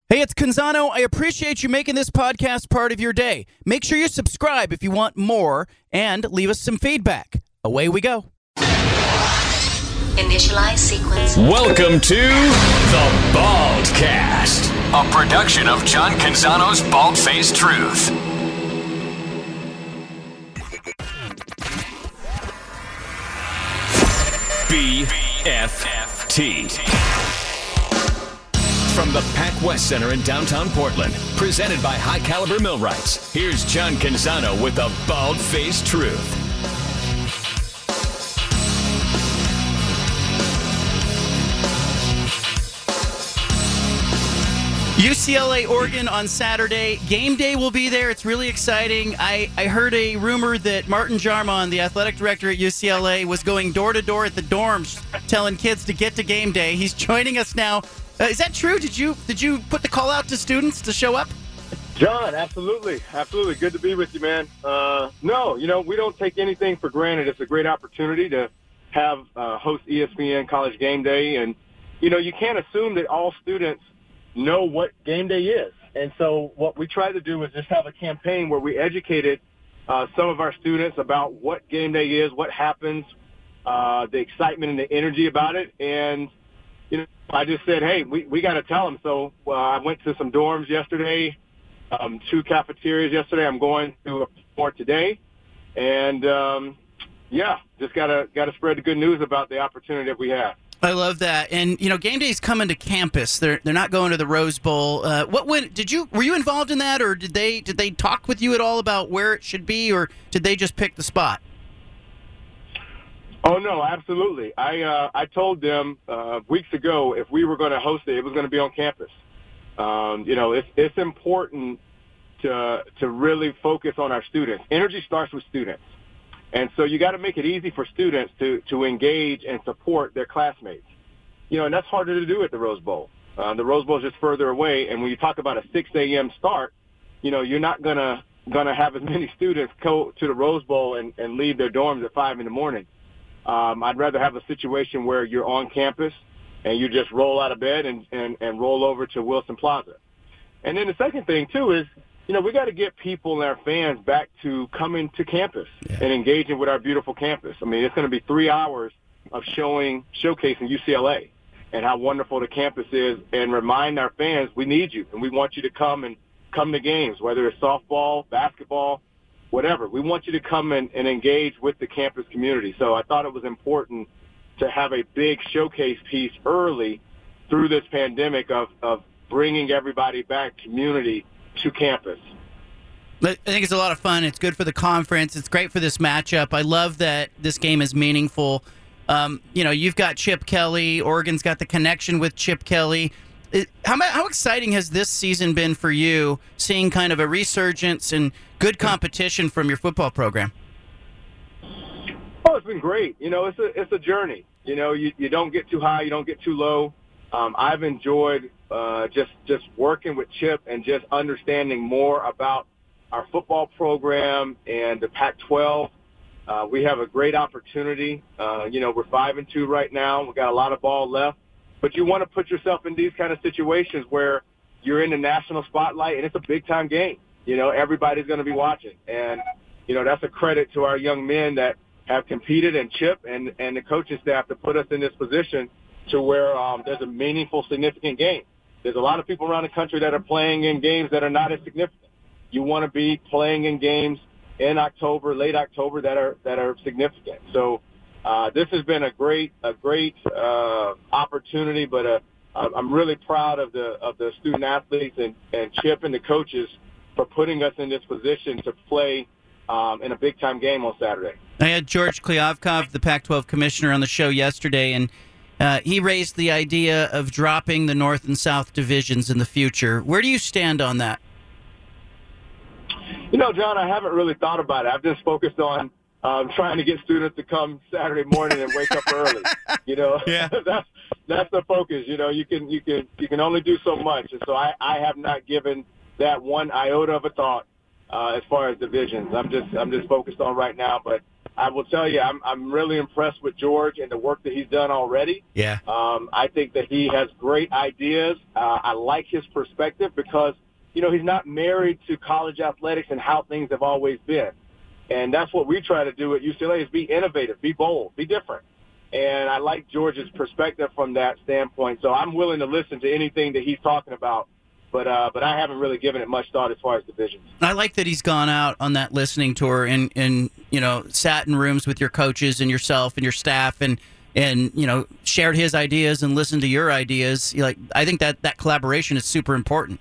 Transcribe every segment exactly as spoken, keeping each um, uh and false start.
Hey, it's Canzano. I appreciate you making this podcast part of your day. Make sure you subscribe if you want more and leave us some feedback. Away we go. Initialize sequence. Welcome to The Baldcast, a production of John Canzano's Bald-Faced Truth. B F T. From the PacWest Center in downtown Portland, presented by High Caliber Millwrights, here's John Canzano with The Bald-Faced Truth. U C L A Oregon on Saturday. Game day will be there. It's really exciting. I, I heard a rumor that Martin Jarmon, the athletic director at U C L A, was going door to door at the dorms telling kids to get to game day. He's joining us now. Uh, is that true? Did you did you put the call out to students to show up? John, absolutely. Absolutely. Good to be with you, man. Uh, no, you know, we don't take anything for granted. It's a great opportunity to have uh, host E S P N College Game Day. And, you know, you can't assume that all students know what game day is. And so what we try to do is just have a campaign where we educated uh, some of our students about what game day is, what happens, uh, the excitement and the energy about it. And, you know, I just said, hey, we, we got to tell them. So uh, I went to some dorms yesterday, um, two cafeterias yesterday. I'm going to more today. And, um, yeah, just got to got to spread the good news about the opportunity that we have. I love that, and you know, game day's coming to campus. They're they're not going to the Rose Bowl. Uh, what when did you were you involved in that, or did they did they talk with you at all about where it should be, or did they just pick the spot? Oh no, absolutely. I uh, I told them uh, weeks ago if we were going to host it, it was going to be on campus. Um, you know, it's it's important to to really focus on our students. Energy starts with students. And so you got to make it easy for students to, to engage and support their classmates. You know, and that's harder to do at the Rose Bowl. Uh, the Rose Bowl is just further away. And when you talk about a six a.m. start, you know, you're not going to gonna have as many students go to the Rose Bowl and, and leave their dorms at five in the morning. Um, I'd rather have a situation where you're on campus and you just roll out of bed and, and, and roll over to Wilson Plaza. And then the second thing, too, is, you know, we got to get people and our fans back to coming to campus yeah. and engaging with our beautiful campus. I mean, it's going to be three hours of showing, showcasing U C L A and how wonderful the campus is, and remind our fans we need you and we want you to come and come to games, whether it's softball, basketball, whatever. We want you to come and, and engage with the campus community. So I thought it was important to have a big showcase piece early through this pandemic of, of bringing everybody back, community, to campus. I think it's a lot of fun. It's good for the conference. It's great for this matchup. I love that this game is meaningful. Um, you know, you've got Chip Kelly. Oregon's got the connection with Chip Kelly. It, how, how exciting has this season been for you, seeing kind of a resurgence and good competition from your football program? Oh, it's been great. You know, it's a it's a journey. You know, you, you don't get too high, you don't get too low. Um, I've enjoyed uh, just just working with Chip and just understanding more about our football program and the Pac twelve. Uh, we have a great opportunity. Uh, you know, we're five and two right now. We've got a lot of ball left, but you want to put yourself in these kind of situations where you're in the national spotlight and it's a big time game. You know, everybody's going to be watching, and you know that's a credit to our young men that have competed, and Chip and and the coaching staff to put us in this position to where um, there's a meaningful, significant game. There's a lot of people around the country that are playing in games that are not as significant. You want to be playing in games in October, late October, that are that are significant. So uh, this has been a great a great uh, opportunity, but uh, I'm really proud of the of the student athletes and, and Chip and the coaches for putting us in this position to play um, in a big time game on Saturday. I had George Kliavkov, the Pac twelve commissioner, on the show yesterday, and Uh, he raised the idea of dropping the North and South divisions in the future. Where do you stand on that? You know, John, I haven't really thought about it. I've just focused on um, trying to get students to come Saturday morning and wake up early. You know, yeah. that's that's the focus. You know, you can you can you can only do so much, and so I, I have not given that one iota of a thought uh, as far as divisions. I'm just I'm just focused on right now, but I will tell you, I'm I'm really impressed with George and the work that he's done already. Yeah. Um, I think that he has great ideas. Uh, I like his perspective because, you know, he's not married to college athletics and how things have always been. And that's what we try to do at U C L A is be innovative, be bold, be different. And I like George's perspective from that standpoint. So I'm willing to listen to anything that he's talking about. But uh, but I haven't really given it much thought as far as divisions. I like that he's gone out on that listening tour and, and you know, sat in rooms with your coaches and yourself and your staff and, and you know, shared his ideas and listened to your ideas. Like, I think that, that collaboration is super important.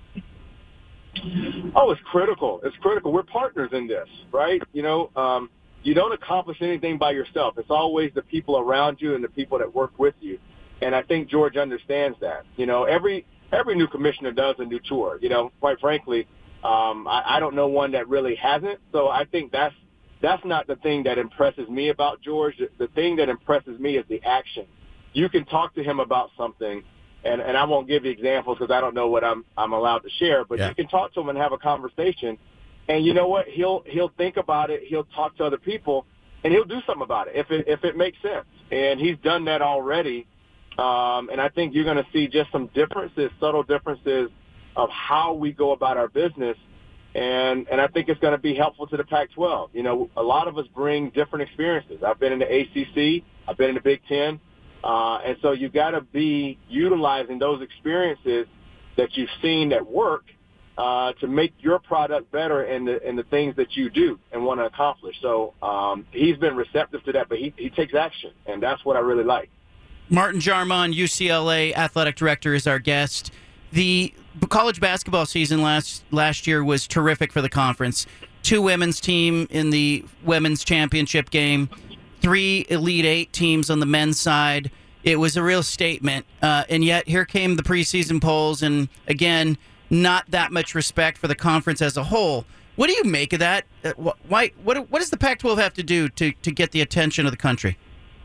Oh, it's critical. It's critical. We're partners in this, right? You know, um, you don't accomplish anything by yourself. It's always the people around you and the people that work with you. And I think George understands that. You know, every every new commissioner does a new tour. You know, quite frankly, um, I, I don't know one that really hasn't. So I think that's that's not the thing that impresses me about George. The, the thing that impresses me is the action. You can talk to him about something, and, and I won't give you examples because I don't know what I'm I'm allowed to share, but yeah. You can talk to him and have a conversation. And you know what? He'll he'll think about it. He'll talk to other people, and he'll do something about it if it if it makes sense. And he's done that already. Um, and I think you're going to see just some differences, subtle differences of how we go about our business. And and I think it's going to be helpful to the Pac twelve. You know, a lot of us bring different experiences. I've been in the A C C. I've been in the Big Ten. Uh, and so you got to be utilizing those experiences that you've seen that work uh, to make your product better in the in the things that you do and want to accomplish. So um, he's been receptive to that, but he, he takes action, and that's what I really like. Martin Jarmond, U C L A athletic director, is our guest. The college basketball season last last year was terrific for the conference. Two women's team in the women's championship game, three Elite Eight teams on the men's side. It was a real statement. Uh, and yet here came the preseason polls, and again, not that much respect for the conference as a whole. What do you make of that? Uh, why? What? What does the Pac twelve have to do to, to get the attention of the country?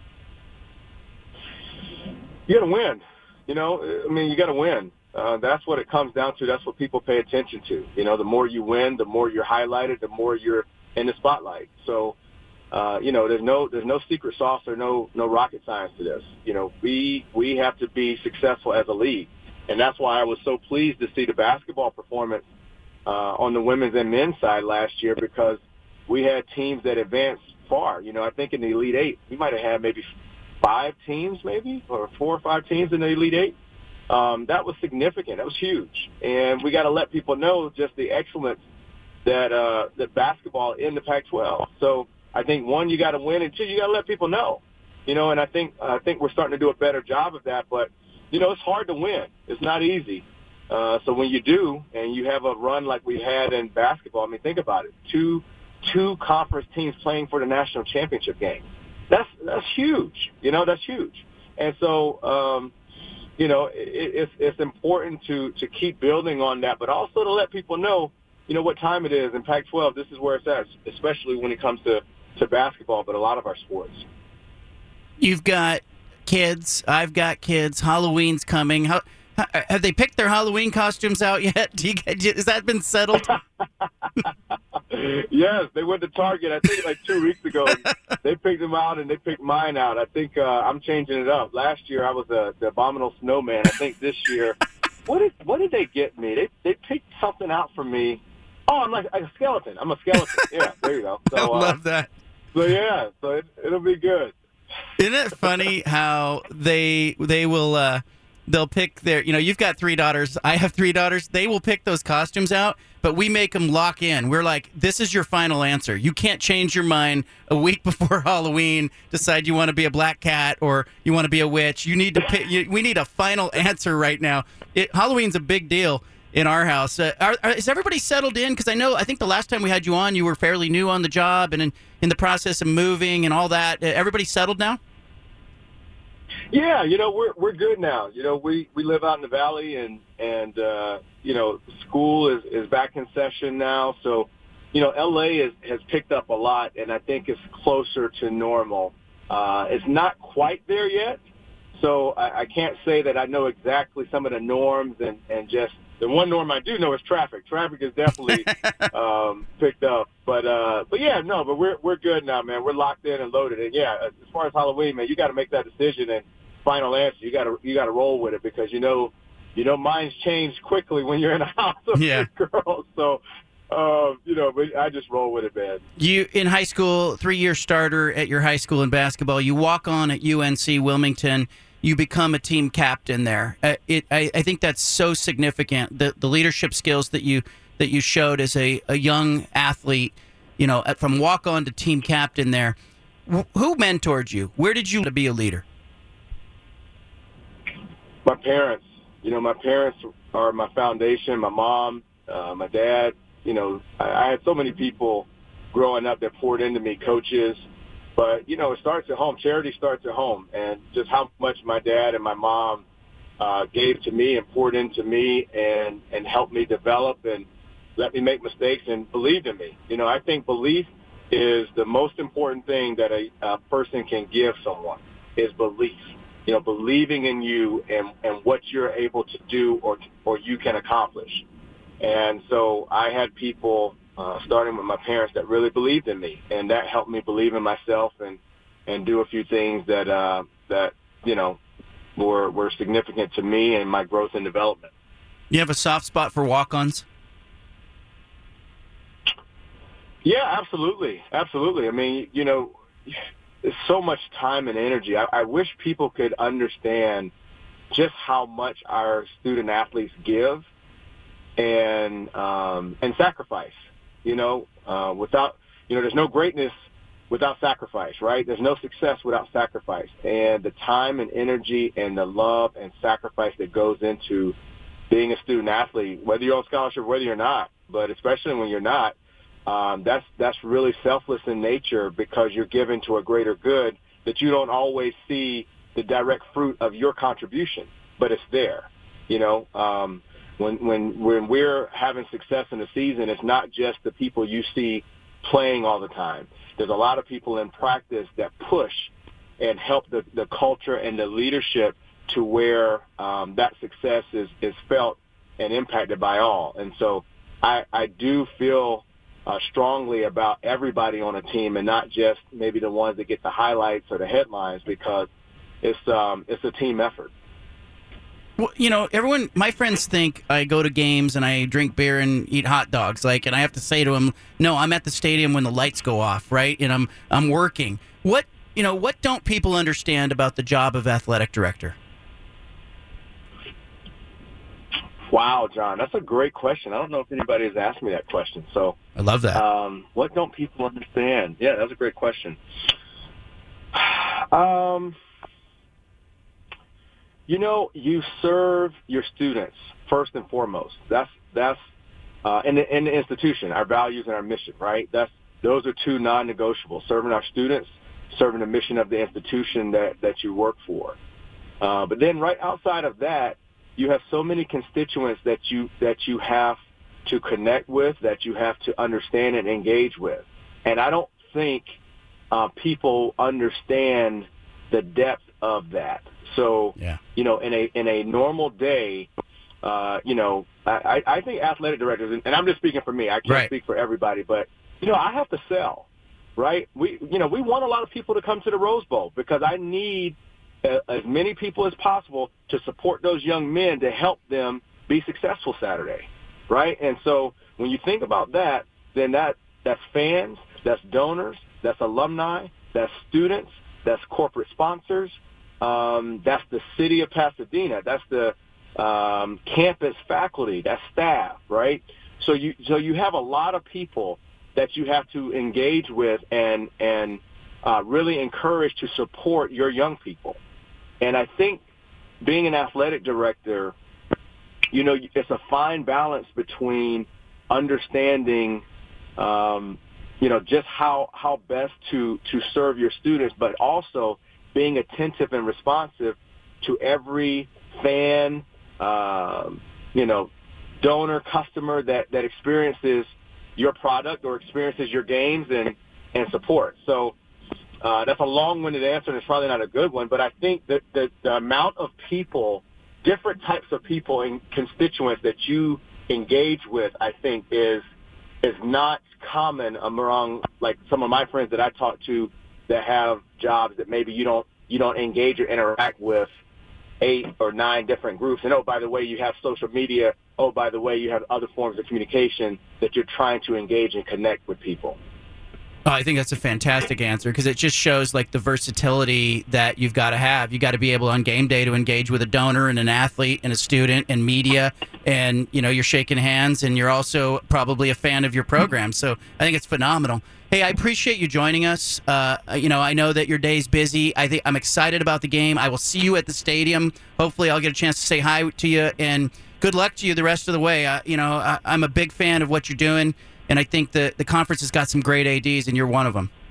You got to win. You know, I mean, you got to win. Uh, that's what it comes down to. That's what people pay attention to. You know, the more you win, the more you're highlighted, the more you're in the spotlight. So, uh, you know, there's no there's no secret sauce or no no rocket science to this. You know, we we have to be successful as a league, and that's why I was so pleased to see the basketball performance uh, on the women's and men's side last year, because we had teams that advanced far. You know, I think in the Elite Eight, we might have had maybe five teams maybe, or four or five teams in the Elite Eight. Um, that was significant. That was huge. And we got to let people know just the excellence that uh, that basketball in the Pac twelve. So I think, one, you got to win, and two, you got to let people know. You know, and I think I think we're starting to do a better job of that. But, you know, it's hard to win. It's not easy. Uh, so when you do, and you have a run like we had in basketball, I mean, think about it. Two two conference teams playing for the national championship game. That's that's huge. You know, that's huge. And so, um, you know, it, it's it's important to, to keep building on that, but also to let people know, you know, what time it is. In Pac twelve, this is where it's at, especially when it comes to, to basketball, but a lot of our sports. You've got kids. I've got kids. Halloween's coming. How, how, have they picked their Halloween costumes out yet? Do you, has that been settled? Yes, they went to Target, I think, like two weeks ago. They picked them out, and they picked mine out. I think uh, I'm changing it up. Last year, I was a, the Abominable Snowman. I think this year, what did what did they get me? They they picked something out for me. Oh, I'm like a skeleton. I'm a skeleton. Yeah, there you go. So, I love uh, that. So, yeah, so it, it'll be good. Isn't it funny how they they will uh, they'll pick their, you know, you've got three daughters. I have three daughters. They will pick those costumes out, but we make them lock in. We're like, this is your final answer. You can't change your mind a week before Halloween, decide you want to be a black cat or you want to be a witch. You need to pick, you, we need a final answer right now. It, Halloween's a big deal in our house. Uh, are, are, is everybody settled in? Because I know, I think the last time we had you on, you were fairly new on the job and in, in the process of moving and all that. Uh, everybody settled now? Yeah, you know, we're we're good now. You know, we, we live out in the valley, and and uh, you know, school is, is back in session now. So, you know, L A is, has picked up a lot, and I think it's closer to normal. Uh, it's not quite there yet, so I, I can't say that I know exactly some of the norms and, and just the one norm I do know is traffic. Traffic is definitely um, picked up. But uh, but yeah, no, but we're we're good now, man. We're locked in and loaded. And yeah, as far as Halloween, man, you got to make that decision and final answer. You got to you got to roll with it because you know you know minds change quickly when you're in a house of yeah. girls. So. Uh, you know, but I just roll with it, man. You in high school, three-year starter at your high school in basketball. You walk on at U N C Wilmington. You become a team captain there. Uh, it, I, I think that's so significant. The the leadership skills that you that you showed as a, a young athlete. You know, from walk on to team captain there. Who mentored you? Where did you to be a leader? My parents. You know, my parents are my foundation. My mom, uh, my dad. You know, I, I had so many people growing up that poured into me, coaches. But, you know, it starts at home. Charity starts at home. And just how much my dad and my mom uh, gave to me and poured into me and, and helped me develop and let me make mistakes and believed in me. You know, I think belief is the most important thing that a, a person can give someone is belief. You know, believing in you and, and what you're able to do or or you can accomplish. And so I had people, uh, starting with my parents, that really believed in me, and that helped me believe in myself and, and do a few things that uh, that you know were were significant to me and my growth and development. You have a soft spot for walk-ons? Yeah, absolutely, absolutely. I mean, you know, there's so much time and energy. I, I wish people could understand just how much our student athletes give. And um, and sacrifice, you know, uh, without, you know, there's no greatness without sacrifice, right? There's no success without sacrifice. And the time and energy and the love and sacrifice that goes into being a student athlete, whether you're on scholarship, whether you're not, but especially when you're not, um, that's that's really selfless in nature because you're given to a greater good that you don't always see the direct fruit of your contribution, but it's there, you know. Um, When, when when we're having success in the season, it's not just the people you see playing all the time. There's a lot of people in practice that push and help the, the culture and the leadership to where um, that success is, is felt and impacted by all. And so I, I do feel uh, strongly about everybody on a team and not just maybe the ones that get the highlights or the headlines because it's um, it's a team effort. Well, you know, everyone, my friends think I go to games and I drink beer and eat hot dogs. Like, and I have to say to them, no, I'm at the stadium when the lights go off, right? And I'm I'm working. What, you know, what don't people understand about the job of athletic director? Wow, John, that's a great question. I don't know if anybody has asked me that question. So I love that. Um, what don't people understand? Yeah, that's a great question. Um. You know, you serve your students first and foremost. That's that's uh, in the in the institution, our values and our mission, right? That's those are two non-negotiables: serving our students, serving the mission of the institution that that you work for. Uh, but then, right outside of that, you have so many constituents that you that you have to connect with, that you have to understand and engage with. And I don't think uh, people understand the depth of that. So, yeah. you know, in a in a normal day, uh, you know, I, I think athletic directors, and I'm just speaking for me, I can't right. speak for everybody, but, you know, I have to sell, right? We, you know, we want a lot of people to come to the Rose Bowl because I need a, as many people as possible to support those young men to help them be successful Saturday, right? And so when you think about that, then that that's fans, that's donors, that's alumni, that's students, that's corporate sponsors. Um, that's the city of Pasadena. That's the um, campus faculty. That's staff, right? So you so you have a lot of people that you have to engage with and and uh, really encourage to support your young people. And I think being an athletic director, you know, it's a fine balance between understanding, um, you know, just how how best to to serve your students, but also being attentive and responsive to every fan, um, you know, donor, customer that, that experiences your product or experiences your games and, and support. So uh, that's a long-winded answer, and it's probably not a good one, but I think that the, the amount of people different types of people and constituents that you engage with, I think, is is not common among, like, some of my friends that I talk to that have jobs that maybe you don't you don't engage or interact with eight or nine different groups. And, oh, by the way, you have social media. Oh, by the way, you have other forms of communication that you're trying to engage and connect with people. Oh, I think that's a fantastic answer because it just shows like the versatility that you've got to have. You got to be able on game day to engage with a donor and an athlete and a student and media, and you know you're shaking hands, and you're also probably a fan of your program. So I think it's phenomenal. Hey, I appreciate you joining us. Uh, you know, I know that your day's busy. I think I'm excited about the game. I will see you at the stadium. Hopefully, I'll get a chance to say hi to you, and good luck to you the rest of the way. Uh, you know, I, I'm a big fan of what you're doing. And I think the, the conference has got some great A Ds, and you're one of them.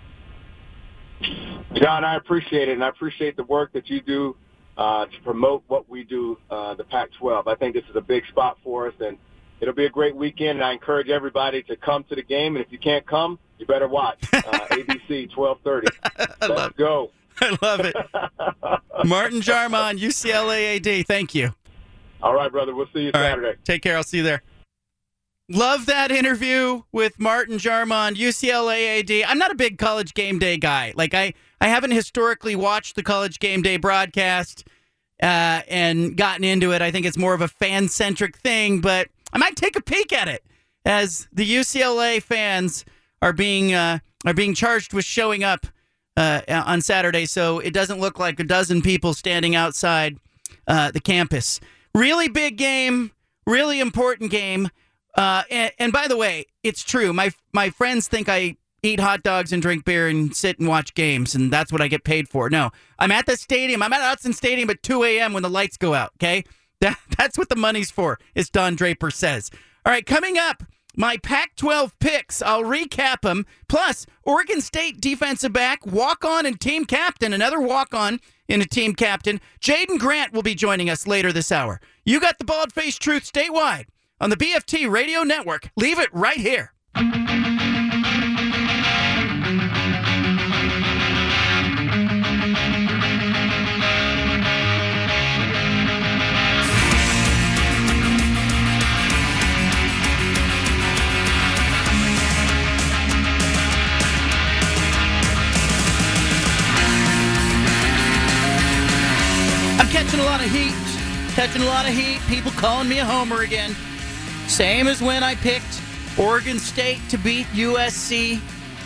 John, I appreciate it, and I appreciate the work that you do uh, to promote what we do, uh, the Pac twelve. I think this is a big spot for us, and it'll be a great weekend, and I encourage everybody to come to the game. And if you can't come, you better watch. Uh, A B C, twelve thirty. Let's go. I love it. Martin Jarmond, U C L A A D, thank you. All right, brother. We'll see you All Saturday. Right. Take care. I'll see you there. Love that interview with Martin Jarmond, U C L A A D. I'm not a big College Game Day guy. Like, I, I haven't historically watched the College Game Day broadcast uh, and gotten into it. I think it's more of a fan-centric thing, but I might take a peek at it as the U C L A fans are being uh, are being charged with showing up uh, on Saturday, so it doesn't look like a dozen people standing outside uh, the campus. Really big game, really important game. Uh, and, and by the way, it's true. My my friends think I eat hot dogs and drink beer and sit and watch games, and that's what I get paid for. No, I'm at the stadium. I'm at Autzen Stadium at two a.m. when the lights go out, okay? That, that's what the money's for, as Don Draper says. All right, coming up, my Pac twelve picks. I'll recap them. Plus, Oregon State defensive back, walk-on and team captain, another walk-on and a team captain. Jaden Grant will be joining us later this hour. You got the bald-faced truth statewide on the B F T Radio Network. Leave it right here. I'm catching a lot of heat. Catching a lot of heat. People calling me a homer again. Same as when I picked Oregon State to beat U S C.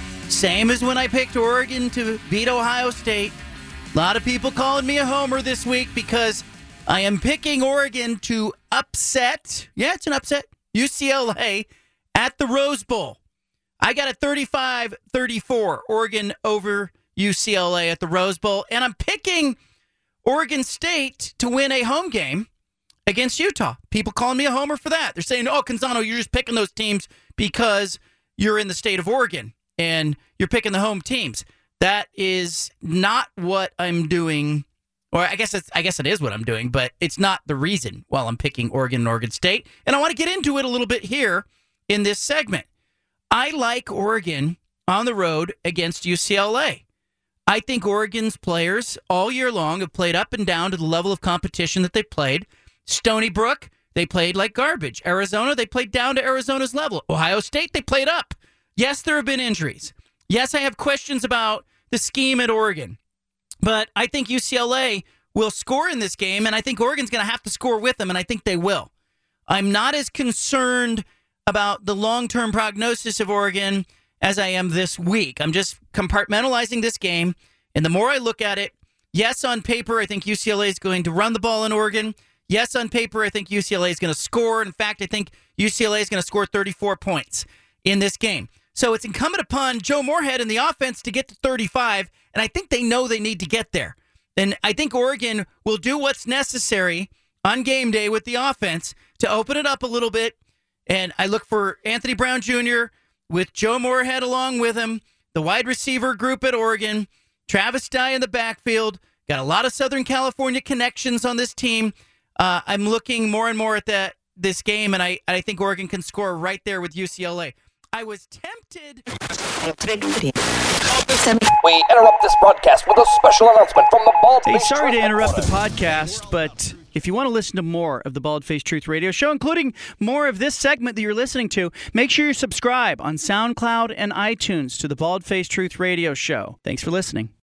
Same as when I picked Oregon to beat Ohio State. A lot of people calling me a homer this week because I am picking Oregon to upset, yeah, it's an upset, U C L A at the Rose Bowl. I got a thirty-five thirty-four Oregon over U C L A at the Rose Bowl, and I'm picking Oregon State to win a home game against Utah. People calling me a homer for that. They're saying, oh, Canzano, you're just picking those teams because you're in the state of Oregon and you're picking the home teams. That is not what I'm doing, or I guess it's, I guess it is what I'm doing, but it's not the reason why I'm picking Oregon and Oregon State. And I want to get into it a little bit here in this segment. I like Oregon on the road against U C L A. I think Oregon's players all year long have played up and down to the level of competition that they played. Stony Brook, they played like garbage. Arizona, they played down to Arizona's level. Ohio State, they played up. Yes, there have been injuries. Yes, I have questions about the scheme at Oregon. But I think U C L A will score in this game, and I think Oregon's going to have to score with them, and I think they will. I'm not as concerned about the long-term prognosis of Oregon as I am this week. I'm just compartmentalizing this game, and the more I look at it, yes, on paper, I think U C L A is going to run the ball in Oregon. Yes, on paper, I think U C L A is going to score. In fact, I think U C L A is going to score thirty-four points in this game. So it's incumbent upon Joe Moorhead and the offense to get to thirty-five, and I think they know they need to get there. And I think Oregon will do what's necessary on game day with the offense to open it up a little bit. And I look for Anthony Brown Junior with Joe Moorhead along with him, the wide receiver group at Oregon, Travis Dye in the backfield. Got a lot of Southern California connections on this team. Uh, I'm looking more and more at that this game, and I, I think Oregon can score right there with U C L A. I was tempted. We interrupt this broadcast with a special announcement from the Bald. Hey, sorry to interrupt the podcast, but If you want to listen to more of the Bald Faced Truth Radio Show, including more of this segment that you're listening to, make sure you subscribe on SoundCloud and iTunes to the Bald Faced Truth Radio Show. Thanks for listening.